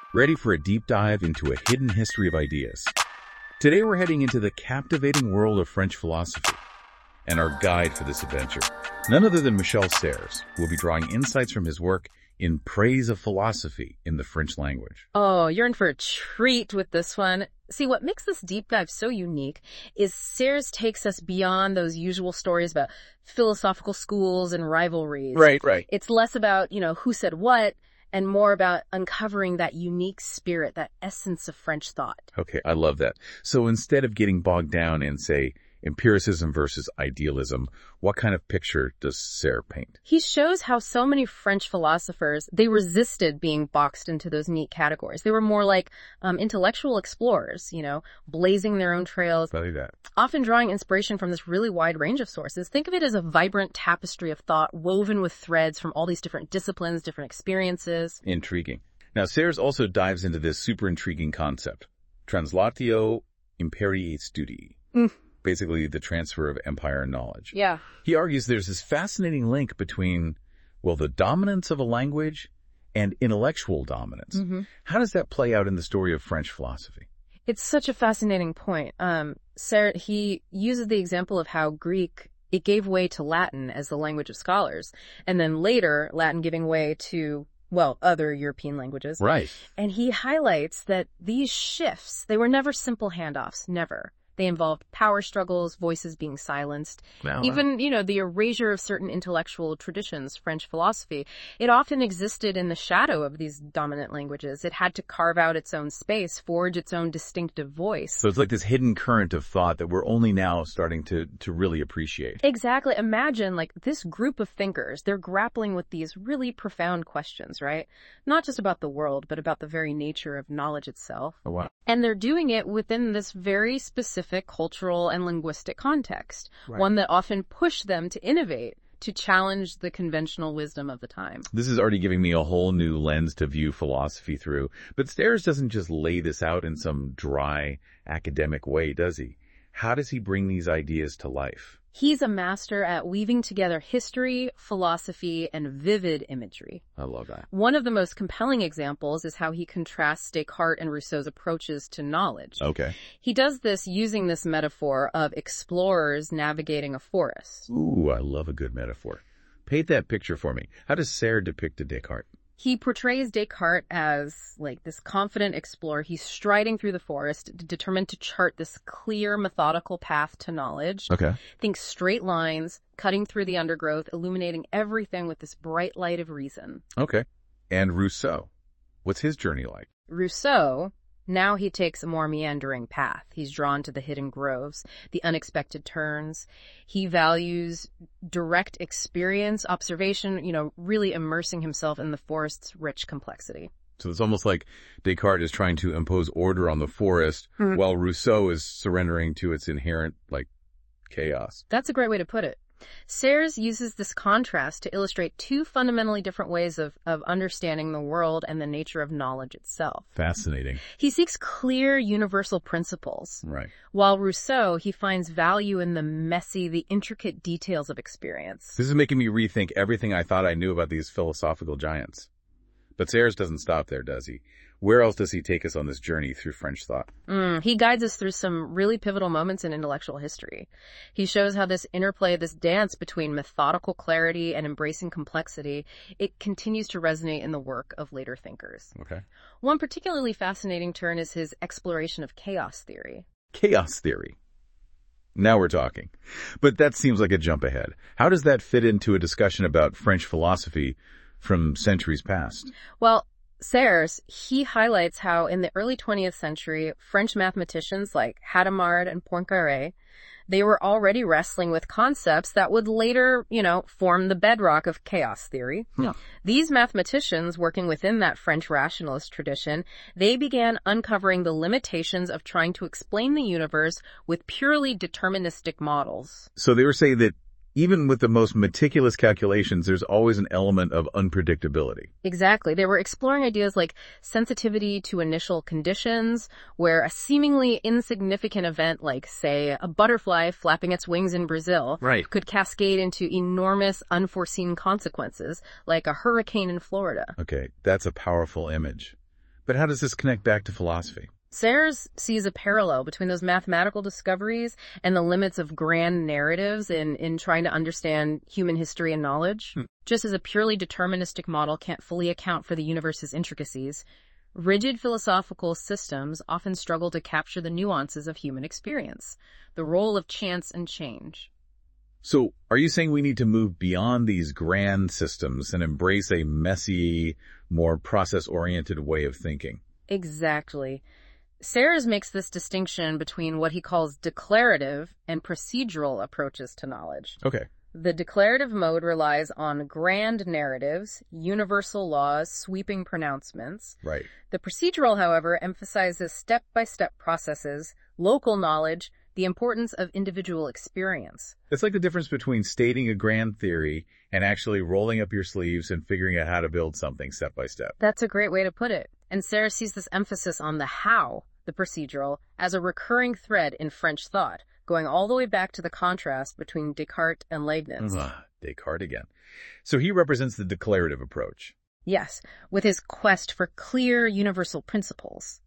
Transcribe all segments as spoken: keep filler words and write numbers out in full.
ready for a deep dive into a hidden history of ideas. Today we're heading into the captivating world of French philosophy, and our guide for this adventure, none other than Michel Serres, will be drawing insights from his work in praise of philosophy in the French language. Oh, you're in for a treat with this one. See, what makes this deep dive so unique is Serres takes us beyond those usual stories about philosophical schools and rivalries. Right, right. It's less about, you know, who said what, and more about uncovering that unique spirit, that essence of French thought. Okay, I love that. So instead of getting bogged down in, say, empiricism versus idealism, what kind of picture does Serres paint? He shows how so many French philosophers, they resisted being boxed into those neat categories. They were more like um, intellectual explorers, you know, blazing their own trails, Study that. often drawing inspiration from this really wide range of sources. Think of it as a vibrant tapestry of thought woven with threads from all these different disciplines, different experiences. Intriguing. Now, Serres also dives into this super intriguing concept, translatio imperii studii. Mm. Basically the transfer of empire knowledge. Yeah. He argues there's this fascinating link between, well, the dominance of a language and intellectual dominance. Mm-hmm. How does that play out in the story of French philosophy? It's such a fascinating point. Um, Serres, he uses the example of how Greek, it gave way to Latin as the language of scholars, and then later Latin giving way to, well, other European languages. Right. And he highlights that these shifts, they were never simple handoffs, never. They involved power struggles, voices being silenced, Wow, even, wow. you know, the erasure of certain intellectual traditions, French philosophy. It often existed in the shadow of these dominant languages. It had to carve out its own space, forge its own distinctive voice. So it's like this hidden current of thought that we're only now starting to, to really appreciate. Exactly. Imagine, like, this group of thinkers, they're grappling with these really profound questions, right? Not just about the world, but about the very nature of knowledge itself. Oh, wow. And they're doing it within this very specific cultural and linguistic context, Right. one that often pushed them to innovate, to challenge the conventional wisdom of the time. This is already giving me a whole new lens to view philosophy through. But Serres doesn't just lay this out in some dry academic way, does he? How does he bring these ideas to life? He's a master at weaving together history, philosophy, and vivid imagery. I love that. One of the most compelling examples is how he contrasts Descartes and Rousseau's approaches to knowledge. Okay. He does this using this metaphor of explorers navigating a forest. Ooh, I love a good metaphor. Paint that picture for me. How does Serres depict a Descartes? He portrays Descartes as, like, this confident explorer. He's striding through the forest, d- determined to chart this clear, methodical path to knowledge. Okay. Think straight lines, cutting through the undergrowth, illuminating everything with this bright light of reason. Okay. And Rousseau, what's his journey like? Rousseau, now he takes a more meandering path. He's drawn to the hidden groves, the unexpected turns. He values direct experience, observation, you know, really immersing himself in the forest's rich complexity. So it's almost like Descartes is trying to impose order on the forest, Hmm. while Rousseau is surrendering to its inherent, like, chaos. That's a great way to put it. Serres uses this contrast to illustrate two fundamentally different ways of, of understanding the world and the nature of knowledge itself. Fascinating. He seeks clear universal principles, Right. while Rousseau, he finds value in the messy, the intricate details of experience. This is making me rethink everything I thought I knew about these philosophical giants. But Serres doesn't stop there, does he? Where else does he take us on this journey through French thought? Mm, he guides us through some really pivotal moments in intellectual history. He shows how this interplay, this dance between methodical clarity and embracing complexity, it continues to resonate in the work of later thinkers. Okay. One particularly fascinating turn is his exploration of chaos theory. Chaos theory. Now we're talking. But that seems like a jump ahead. How does that fit into a discussion about French philosophy from centuries past? Well, Serres, he highlights how in the early twentieth century, French mathematicians like Hadamard and Poincaré, they were already wrestling with concepts that would later, you know, form the bedrock of chaos theory. Yeah. These mathematicians, working within that French rationalist tradition, they began uncovering the limitations of trying to explain the universe with purely deterministic models. So they were saying that even with the most meticulous calculations, there's always an element of unpredictability. Exactly. They were exploring ideas like sensitivity to initial conditions, where a seemingly insignificant event like, say, a butterfly flapping its wings in Brazil Right. could cascade into enormous unforeseen consequences, like a hurricane in Florida. Okay, that's a powerful image. But how does this connect back to philosophy? Sayers sees a parallel between those mathematical discoveries and the limits of grand narratives in, in trying to understand human history and knowledge. Hmm. Just as a purely deterministic model can't fully account for the universe's intricacies, rigid philosophical systems often struggle to capture the nuances of human experience, the role of chance and change. So, are you saying we need to move beyond these grand systems and embrace a messy, more process-oriented way of thinking? Exactly. Sayers makes this distinction between what he calls declarative and procedural approaches to knowledge. Okay. The declarative mode relies on grand narratives, universal laws, sweeping pronouncements. Right. The procedural, however, emphasizes step-by-step processes, local knowledge, the importance of individual experience. It's like the difference between stating a grand theory and actually rolling up your sleeves and figuring out how to build something step by step. That's a great way to put it. And Sayers sees this emphasis on the how, the procedural, as a recurring thread in French thought, going all the way back to the contrast between Descartes and Leibniz. Ugh, Descartes again. So he represents the declarative approach. Yes, with his quest for clear universal principles.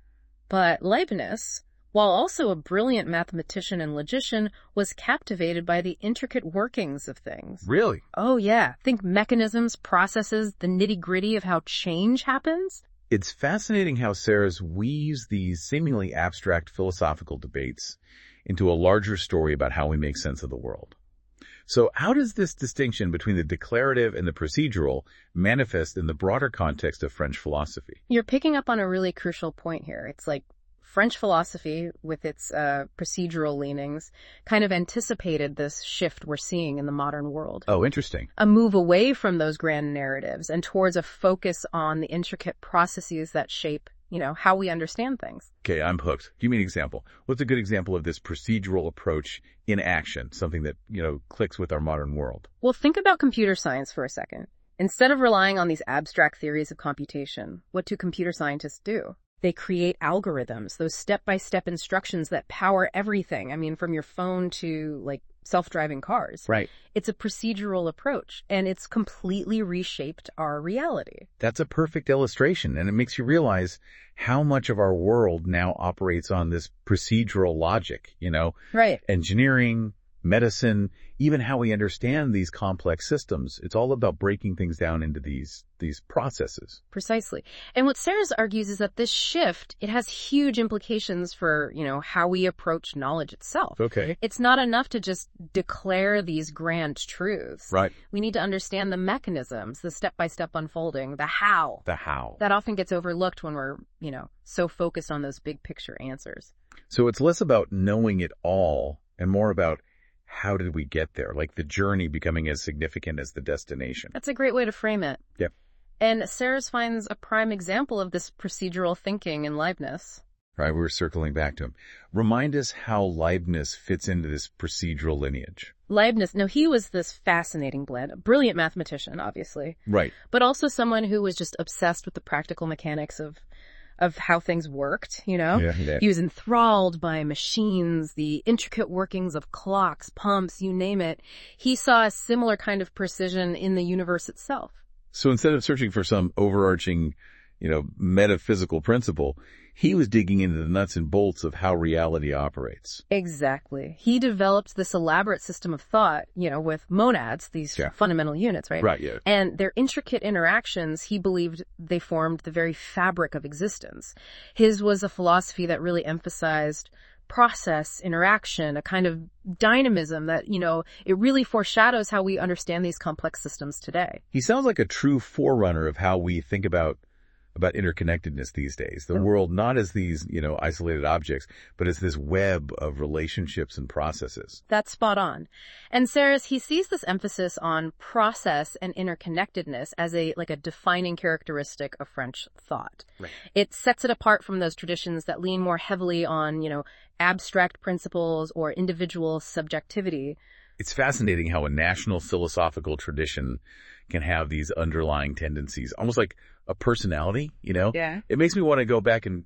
But Leibniz, while also a brilliant mathematician and logician, was captivated by the intricate workings of things. Really? Oh, yeah. Think mechanisms, processes, the nitty-gritty of how change happens. It's fascinating how Sayers weaves these seemingly abstract philosophical debates into a larger story about how we make sense of the world. So how does this distinction between the declarative and the procedural manifest in the broader context of French philosophy? You're picking up on a really crucial point here. It's like French philosophy, with its uh, procedural leanings, kind of anticipated this shift we're seeing in the modern world. Oh, interesting. A move away from those grand narratives and towards a focus on the intricate processes that shape, you know, how we understand things. Okay, I'm hooked. Give me an example. What's a good example of this procedural approach in action, something that, you know, clicks with our modern world? Well, think about computer science for a second. Instead of relying on these abstract theories of computation, what do computer scientists do? They create algorithms, those step-by-step instructions that power everything. I mean, from your phone to, like, self-driving cars. Right. It's a procedural approach, and it's completely reshaped our reality. That's a perfect illustration, and it makes you realize how much of our world now operates on this procedural logic, you know? Right. Engineering, medicine, even how we understand these complex systems. It's all about breaking things down into these these processes. Precisely. And what Sayers argues is that this shift, it has huge implications for, you know, how we approach knowledge itself. Okay. It's not enough to just declare these grand truths. Right. We need to understand the mechanisms, the step-by-step unfolding, the how. The how. That often gets overlooked when we're, you know, so focused on those big picture answers. So it's less about knowing it all and more about how did we get there, like the journey becoming as significant as the destination. That's a great way to frame it. Yeah. And Sayers finds a prime example of this procedural thinking in Leibniz. Right, we were circling back to him. Remind us how Leibniz fits into this procedural lineage. Leibniz, no, he was this fascinating blend, a brilliant mathematician, obviously. Right. But also someone who was just obsessed with the practical mechanics of of how things worked, you know? Yeah, yeah. He was enthralled by machines, the intricate workings of clocks, pumps, you name it. He saw a similar kind of precision in the universe itself. So instead of searching for some overarching, you know, metaphysical principle, he was digging into the nuts and bolts of how reality operates. Exactly. He developed this elaborate system of thought, you know, with monads, these Yeah. fundamental units, right? Right, yeah. And their intricate interactions, he believed they formed the very fabric of existence. His was a philosophy that really emphasized process, interaction, a kind of dynamism that, you know, it really foreshadows how we understand these complex systems today. He sounds like a true forerunner of how we think about about interconnectedness these days. The world not as these, you know, isolated objects, but as this web of relationships and processes. That's spot on. And Sayers, he sees this emphasis on process and interconnectedness as a, like a defining characteristic of French thought. Right. It sets it apart from those traditions that lean more heavily on, you know, abstract principles or individual subjectivity. It's fascinating how a national philosophical tradition can have these underlying tendencies, almost like a personality, you know? Yeah. It makes me want to go back and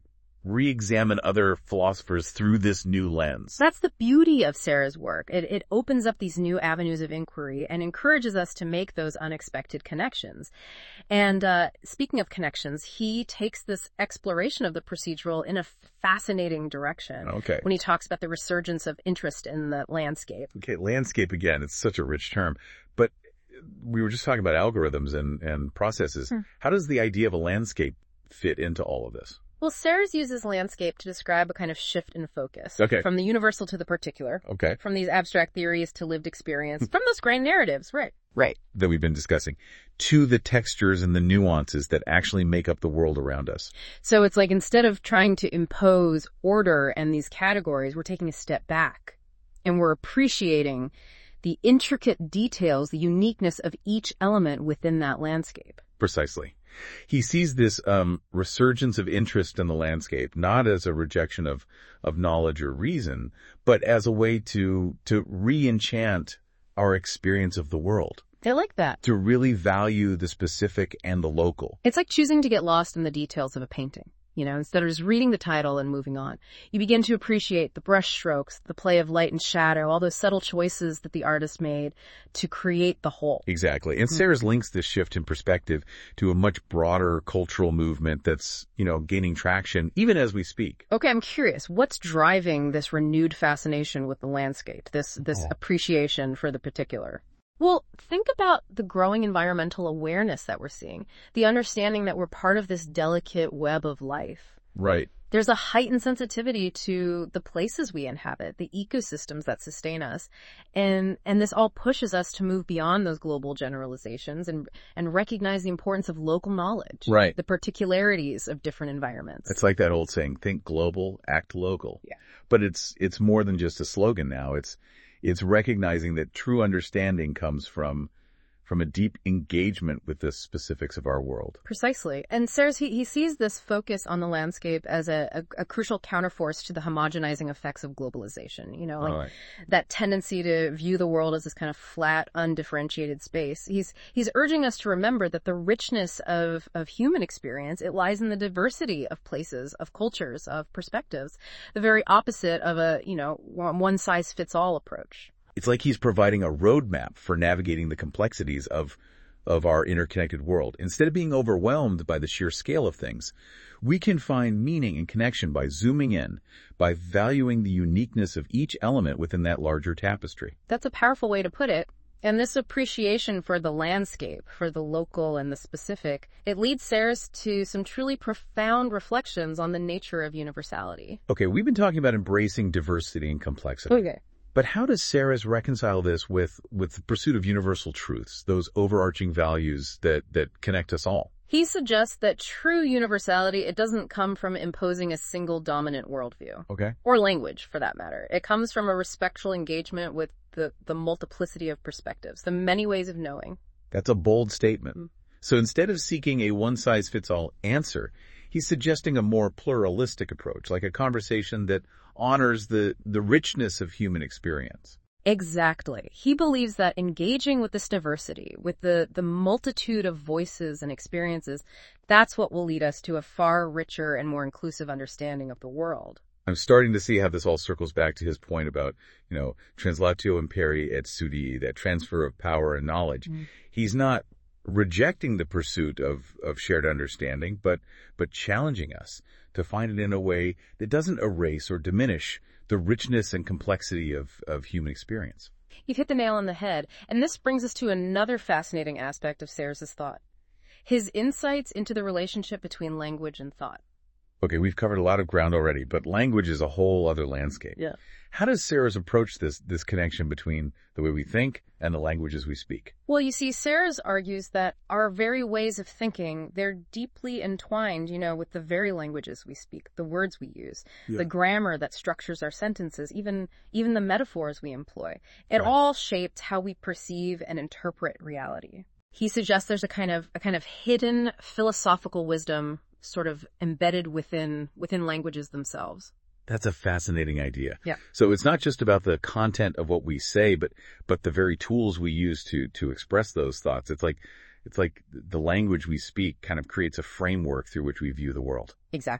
re-examine other philosophers through this new lens. That's the beauty of Sarah's work. It, it opens up these new avenues of inquiry and encourages us to make those unexpected connections. And uh, speaking of connections, he takes this exploration of the procedural in a fascinating direction. Okay. When he talks about the resurgence of interest in the landscape. Okay, landscape again, it's such a rich term. But we were just talking about algorithms and, and processes. Hmm. How does the idea of a landscape fit into all of this? Well, Serres uses landscape to describe a kind of shift in focus. Okay. From the universal to the particular. Okay. From these abstract theories to lived experience. From those grand narratives, right. Right. That we've been discussing. To the textures and the nuances that actually make up the world around us. So it's like instead of trying to impose order and these categories, we're taking a step back. And we're appreciating the intricate details, the uniqueness of each element within that landscape. Precisely. He sees this um, resurgence of interest in the landscape not as a rejection of, of knowledge or reason, but as a way to to re-enchant our experience of the world. I like that. To really value the specific and the local. It's like choosing to get lost in the details of a painting. You know, instead of just reading the title and moving on, you begin to appreciate the brush strokes, the play of light and shadow, all those subtle choices that the artist made to create the whole. Exactly. And Serres links this shift in perspective to a much broader cultural movement that's, you know, gaining traction even as we speak. Okay, I'm curious. What's driving this renewed fascination with the landscape, this this oh. appreciation for the particular? Well, think about the growing environmental awareness that we're seeing, the understanding that we're part of this delicate web of life. Right. There's a heightened sensitivity to the places we inhabit, the ecosystems that sustain us, and and this all pushes us to move beyond those global generalizations and and recognize the importance of local knowledge, right? The particularities of different environments. It's like that old saying, think global, act local. Yeah. But it's it's more than just a slogan now. It's It's recognizing that true understanding comes from from a deep engagement with the specifics of our world. Precisely. And Serres, he, he sees this focus on the landscape as a, a, a crucial counterforce to the homogenizing effects of globalization. You know, like right. that tendency to view the world as this kind of flat, undifferentiated space. He's he's urging us to remember that the richness of, of human experience, it lies in the diversity of places, of cultures, of perspectives, the very opposite of a, you know, one-size-fits-all approach. It's like he's providing a roadmap for navigating the complexities of of our interconnected world. Instead of being overwhelmed by the sheer scale of things, we can find meaning and connection by zooming in, by valuing the uniqueness of each element within that larger tapestry. That's a powerful way to put it. And this appreciation for the landscape, for the local and the specific, it leads Serres to some truly profound reflections on the nature of universality. Okay, we've been talking about embracing diversity and complexity. Okay. But how does Serres reconcile this with, with the pursuit of universal truths, those overarching values that, that connect us all? He suggests that true universality, it doesn't come from imposing a single dominant worldview. Okay. Or language, for that matter. It comes from a respectful engagement with the, the multiplicity of perspectives, the many ways of knowing. That's a bold statement. Mm-hmm. So instead of seeking a one-size-fits-all answer, he's suggesting a more pluralistic approach, like a conversation that honors the, the richness of human experience. Exactly. He believes that engaging with this diversity, with the, the multitude of voices and experiences, that's what will lead us to a far richer and more inclusive understanding of the world. I'm starting to see how this all circles back to his point about, you know, translatio imperi et studi, that transfer of power and knowledge. Mm. He's not rejecting the pursuit of, of shared understanding, but but challenging us to find it in a way that doesn't erase or diminish the richness and complexity of, of human experience. You've hit the nail on the head, and this brings us to another fascinating aspect of Serres' thought. His insights into the relationship between language and thought. Okay, we've covered a lot of ground already, but language is a whole other landscape. Yeah. How does Serres approach this this connection between the way we think and the languages we speak? Well, you see, Serres argues that our very ways of thinking, they're deeply entwined, you know, with the very languages we speak, the words we use, yeah. the grammar that structures our sentences, even even the metaphors we employ. It right. all shapes how we perceive and interpret reality. He suggests there's a kind of a kind of hidden philosophical wisdom sort of embedded within within languages themselves. That's a fascinating idea. Yeah. So it's not just about the content of what we say, but but the very tools we use to to express those thoughts. It's like it's like the language we speak kind of creates a framework through which we view the world. Exactly.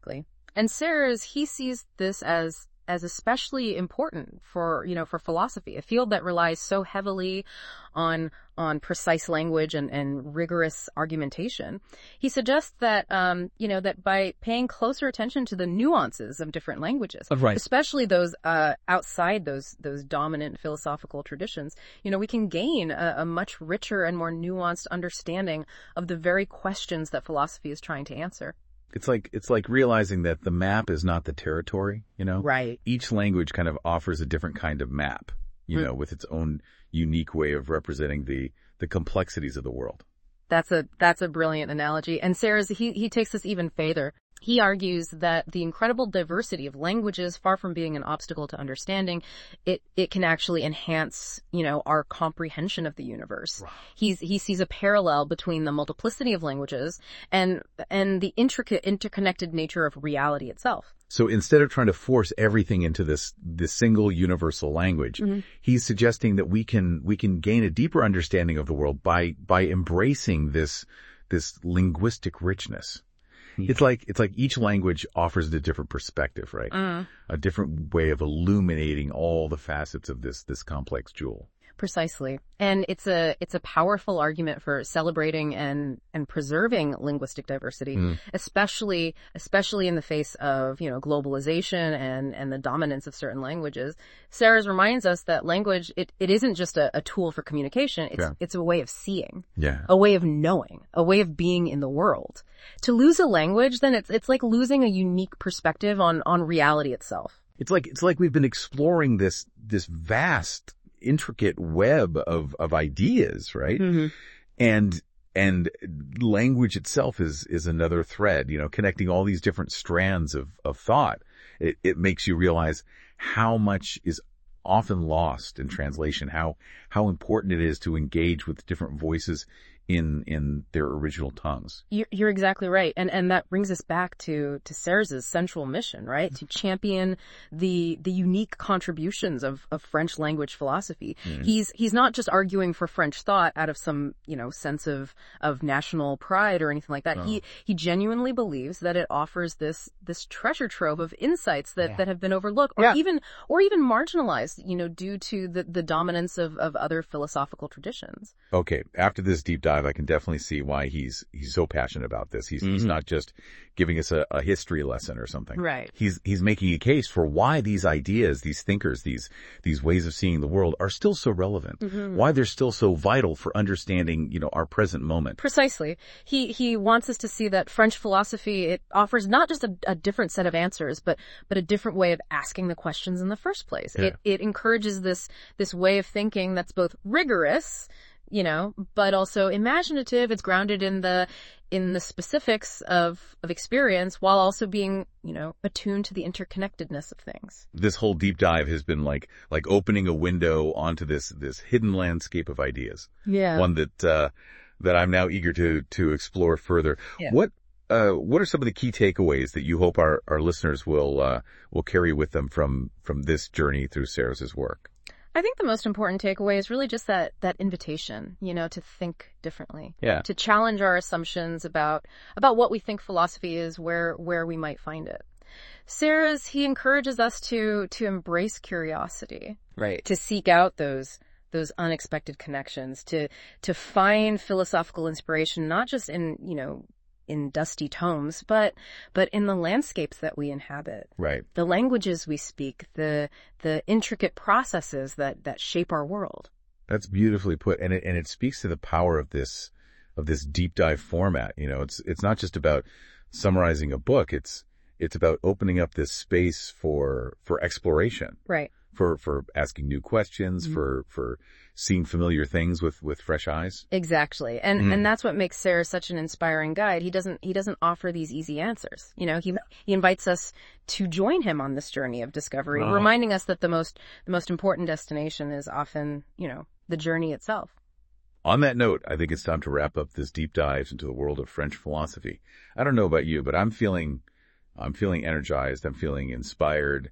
And Serres, he sees this as as especially important for, you know, for philosophy, a field that relies so heavily on on precise language and, and rigorous argumentation. He suggests that, um, you know, that by paying closer attention to the nuances of different languages, Right. especially those uh, outside those those dominant philosophical traditions, you know, we can gain a, a much richer and more nuanced understanding of the very questions that philosophy is trying to answer. It's like it's like realizing that the map is not the territory, you know? Right. Each language kind of offers a different kind of map, you Mm. know, with its own unique way of representing the, the complexities of the world. That's a that's a brilliant analogy. And Serres, he he takes this even further. He argues that the incredible diversity of languages, far from being an obstacle to understanding, it it can actually enhance, you know, our comprehension of the universe. Wow. He's he sees a parallel between the multiplicity of languages and and the intricate interconnected nature of reality itself. So instead of trying to force everything into this this single universal language, Mm-hmm. he's suggesting that we can we can gain a deeper understanding of the world by by embracing this this linguistic richness. It's like it's like each language offers a different perspective, right? Mm. A different way of illuminating all the facets of this this complex jewel. Precisely. And it's a it's a powerful argument for celebrating and and preserving linguistic diversity, Mm. especially especially in the face of, you know, globalization and and the dominance of certain languages. Serres reminds us that language it, it isn't just a, a tool for communication, it's Yeah. it's a way of seeing, Yeah. a way of knowing, a way of being in the world. To lose a language, then it's it's like losing a unique perspective on on reality itself. It's like it's like we've been exploring this this vast, intricate web of of ideas, right? Mm-hmm. And and language itself is is another thread, you know, connecting all these different strands of of thought. It it makes you realize how much is often lost in translation, how how important it is to engage with different voices in in their original tongues. You're, you're exactly right. And and that brings us back to, to Serres' central mission, right? To champion the the unique contributions of, of French language philosophy. Mm. He's he's not just arguing for French thought out of some, you know, sense of, of national pride or anything like that. No. He he genuinely believes that it offers this this treasure trove of insights that, Yeah. that have been overlooked or Yeah. even or even marginalized, you know, due to the, the dominance of, of other philosophical traditions. Okay, after this deep dive, I can definitely see why he's he's so passionate about this. He's he's Mhm. not just giving us a, a history lesson or something. Right. He's he's making a case for why these ideas, these thinkers, these these ways of seeing the world are still so relevant. Mhm. Why they're still so vital for understanding, you know, our present moment. Precisely. He he wants us to see that French philosophy, it offers not just a, a different set of answers, but but a different way of asking the questions in the first place. Yeah. It it encourages this this way of thinking that's both rigorous, you know, but also imaginative. It's grounded in the in the specifics of of experience while also being, you know, attuned to the interconnectedness of things. This whole deep dive has been like like opening a window onto this this hidden landscape of ideas. Yeah. One that uh, that I'm now eager to to explore further. Yeah. What uh, what are some of the key takeaways that you hope our, our listeners will uh, will carry with them from from this journey through Serres' work? I think the most important takeaway is really just that, that invitation, you know, to think differently. Yeah. To challenge our assumptions about, about what we think philosophy is, where, where we might find it. Serres, he encourages us to, to embrace curiosity, Right. to seek out those, those unexpected connections, to, to find philosophical inspiration, not just in, you know, in dusty tomes, but, but in the landscapes that we inhabit. Right. The languages we speak, the the intricate processes that, that shape our world. That's beautifully put, and it and it speaks to the power of this of this deep dive format. You know, it's it's not just about summarizing a book. It's it's about opening up this space for for exploration, Right. for for asking new questions, Mhm. for for seeing familiar things with with fresh eyes. Exactly. And Mhm. and that's what makes Serres such an inspiring guide. He doesn't he doesn't offer these easy answers. You know, he he invites us to join him on this journey of discovery, Oh. reminding us that the most the most important destination is often, you know, the journey itself. On that note, I think it's time to wrap up this deep dive into the world of French philosophy. I don't know about you, but I'm feeling I'm feeling energized. I'm feeling inspired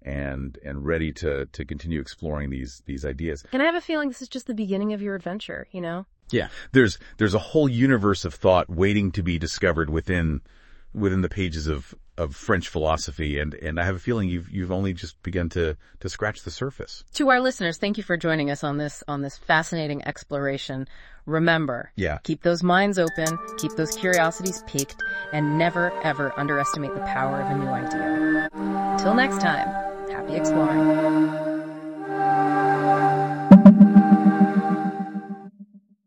and and ready to to continue exploring these these ideas. And I have a feeling this is just the beginning of your adventure, you know? Yeah. There's there's a whole universe of thought waiting to be discovered within within the pages of, of French philosophy, and, and I have a feeling you've you've only just begun to, to scratch the surface. To our listeners, thank you for joining us on this on this fascinating exploration. Remember, yeah. keep those minds open, keep those curiosities piqued, and never, ever underestimate the power of a new idea. Till next time, happy exploring.